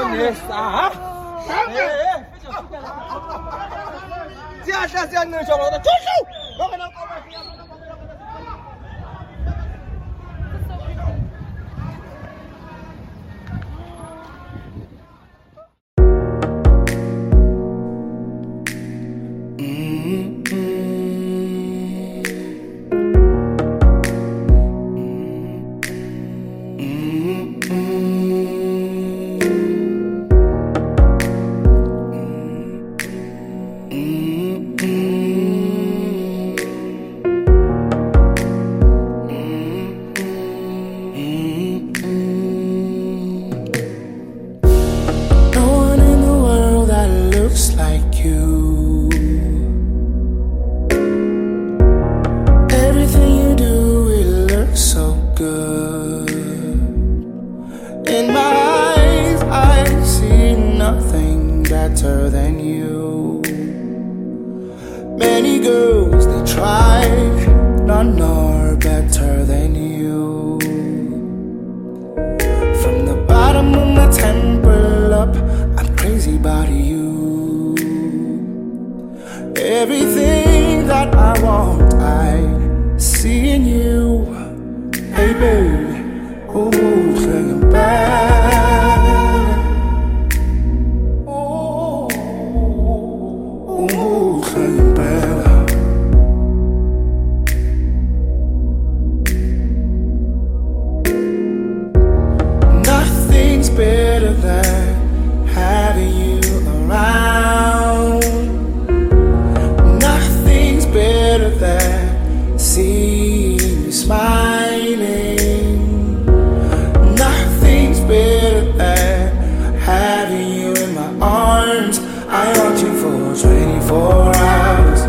啊！这样能小老的住手！我跟他搞完。 In my eyes, I see nothing better than you. Many girls, they tried, none are better than you. From the bottom of my temple up, I'm crazy about you. Everything that I want, I see in you. Hey baby, oh, singing back. Oh, singing back. Nothing's better than having you around. Nothing's better than seeing you smiling. I want you for 24 hours.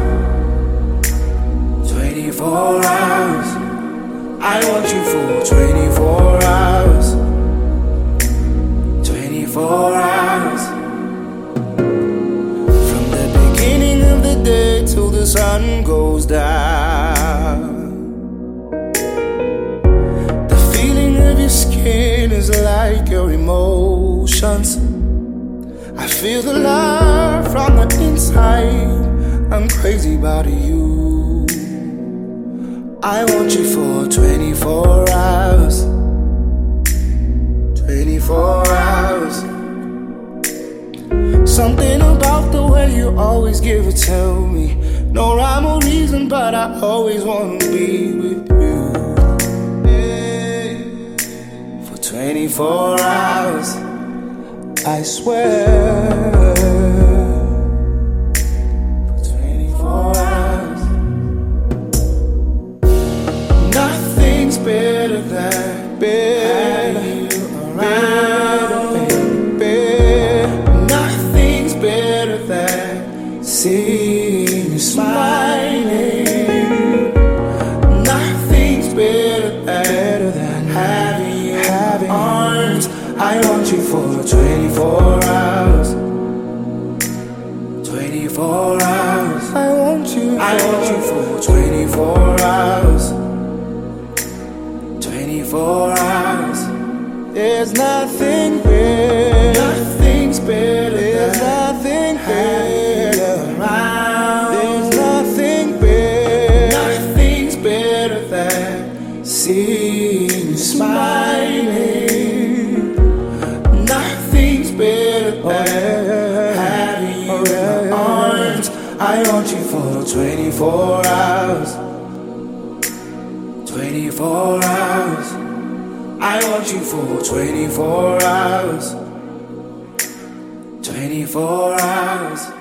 24 hours. I want you for 24 hours. 24 hours. From the beginning of the day till the sun goes down. The feeling of your skin is like your emotions. I feel the love from the inside. I'm crazy about you. I want you for 24 hours. 24 hours. Something about the way you always give it to me. No rhyme or reason, but I always want to be with you. For 24 hours. I swear, for 24 hours. Nothing's better than having you around, baby. Nothing's better than seeing you smiling. Nothing's better than having you in arms. I want you for 24 hours. 24 hours. I want you for 24 hours. 24 hours. There's nothing better. Nothing's better. There's nothing better around. There's nothing better. Nothing's better than seeing you smiling. Having you in my arms. I want you for 24 hours. 24 hours. I want you for 24 hours. 24 hours.